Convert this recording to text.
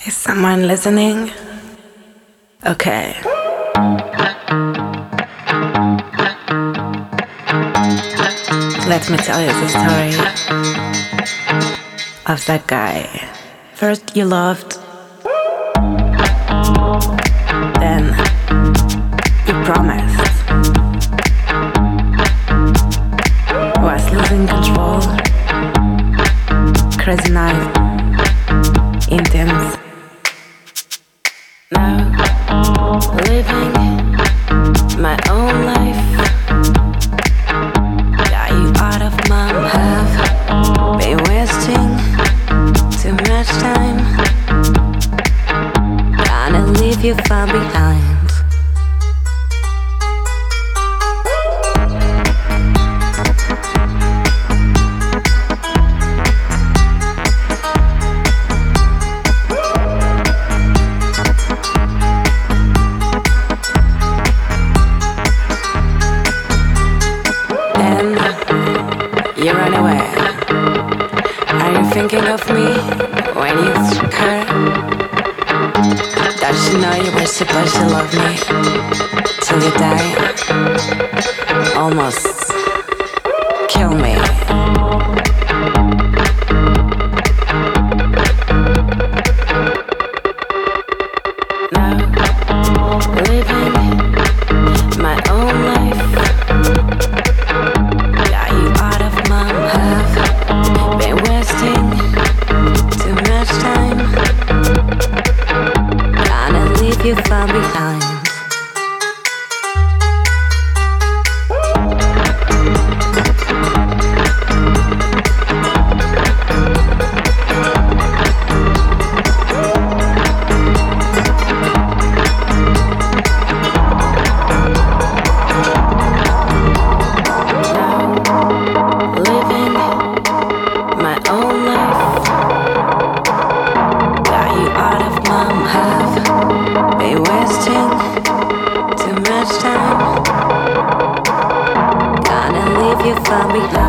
Is someone listening? Okay. Let me tell you the story of that guy. First you loved, then you promised. Was losing control. Crazy night, intense. Now living my own life. Got you out of my have been wasting too much time. Gonna leave you far behind. You run away. Are you thinking of me when you took her? Does she know you were supposed to love me till you die? Almost kill me. Now living my own life. Been wasting too much time. Gonna leave you far behind. Been wasting too much time. Gonna leave you far behind.